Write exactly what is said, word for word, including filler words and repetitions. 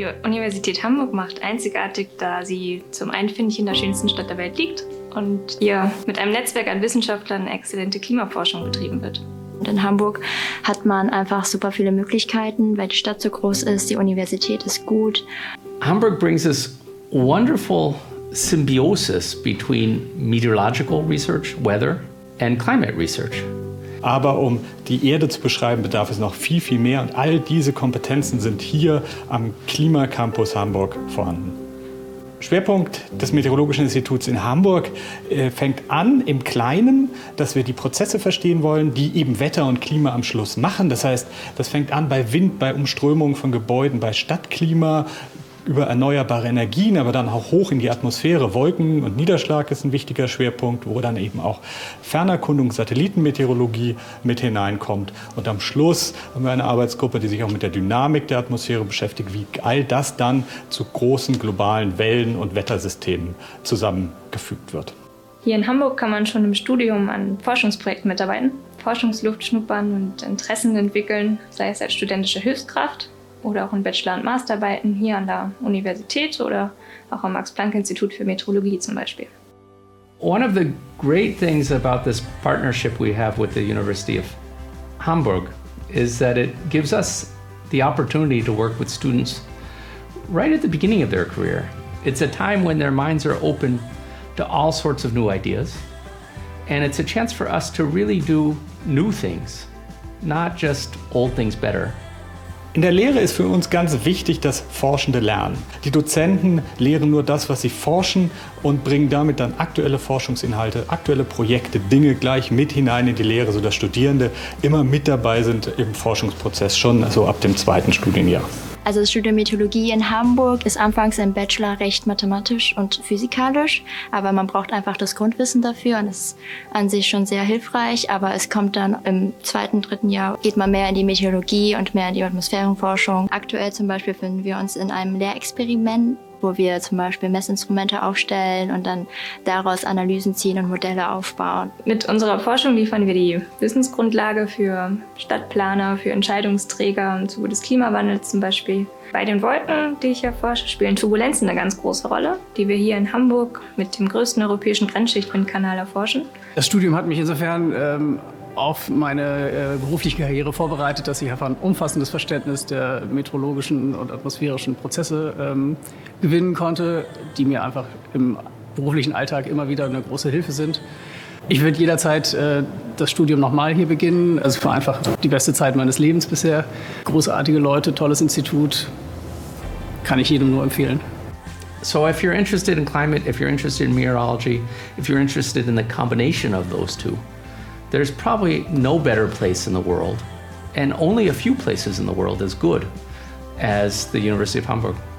Universität Hamburg macht einzigartig, da sie zum einen, finde ich, in der schönsten Stadt der Welt liegt und hier mit einem Netzwerk an Wissenschaftlern exzellente Klimaforschung betrieben wird. Und in Hamburg hat man einfach super viele Möglichkeiten, weil die Stadt so groß ist, die Universität ist gut. Hamburg brings us wonderful symbiosis between meteorological research, weather, and climate research. Aber um die Erde zu beschreiben, bedarf es noch viel, viel mehr. Und all diese Kompetenzen sind hier am Klimacampus Hamburg vorhanden. Schwerpunkt des Meteorologischen Instituts in Hamburg äh, fängt an im Kleinen, dass wir die Prozesse verstehen wollen, die eben Wetter und Klima am Schluss machen. Das heißt, das fängt an bei Wind, bei Umströmung von Gebäuden, bei Stadtklima, über erneuerbare Energien, aber dann auch hoch in die Atmosphäre. Wolken und Niederschlag ist ein wichtiger Schwerpunkt, wo dann eben auch Fernerkundung, Satellitenmeteorologie mit hineinkommt. Und am Schluss haben wir eine Arbeitsgruppe, die sich auch mit der Dynamik der Atmosphäre beschäftigt, wie all das dann zu großen globalen Wellen- und Wettersystemen zusammengefügt wird. Hier in Hamburg kann man schon im Studium an Forschungsprojekten mitarbeiten, Forschungsluft schnuppern und Interessen entwickeln, sei es als studentische Hilfskraft oder auch in Bachelor- und Masterarbeiten hier an der Universität oder auch am Max-Planck-Institut für Meteorologie zum Beispiel. One of the great things about this partnership we have with the University of Hamburg is that it gives us the opportunity to work with students right at the beginning of their career. It's a time when their minds are open to all sorts of new ideas, and it's a chance for us to really do new things, not just old things better. In der Lehre ist für uns ganz wichtig, dass Forschende lernen. Die Dozenten lehren nur das, was sie forschen und bringen damit dann aktuelle Forschungsinhalte, aktuelle Projekte, Dinge gleich mit hinein in die Lehre, sodass Studierende immer mit dabei sind im Forschungsprozess, schon so ab dem zweiten Studienjahr. Also das Studium Meteorologie in Hamburg ist anfangs im Bachelor recht mathematisch und physikalisch, aber man braucht einfach das Grundwissen dafür und das ist an sich schon sehr hilfreich, aber es kommt dann im zweiten, dritten Jahr, geht man mehr in die Meteorologie und mehr in die Atmosphärenforschung. Aktuell zum Beispiel befinden wir uns in einem Lehrexperiment, wo wir zum Beispiel Messinstrumente aufstellen und dann daraus Analysen ziehen und Modelle aufbauen. Mit unserer Forschung liefern wir die Wissensgrundlage für Stadtplaner, für Entscheidungsträger im Zuge des Klimawandels zum Beispiel. Bei den Wolken, die ich erforsche, spielen Turbulenzen eine ganz große Rolle, die wir hier in Hamburg mit dem größten europäischen Grenzschichtwindkanal erforschen. Das Studium hat mich insofern ähm auf meine äh, berufliche Karriere vorbereitet, dass ich einfach ein umfassendes Verständnis der meteorologischen und atmosphärischen Prozesse ähm, gewinnen konnte, die mir einfach im beruflichen Alltag immer wieder eine große Hilfe sind. Ich würde jederzeit äh, das Studium nochmal hier beginnen. Also es war einfach die beste Zeit meines Lebens bisher. Großartige Leute, tolles Institut, kann ich jedem nur empfehlen. So if you're interested in climate, if you're interested in meteorology, if you're interested in the combination of those two, there's probably no better place in the world, and only a few places in the world as good as the University of Hamburg.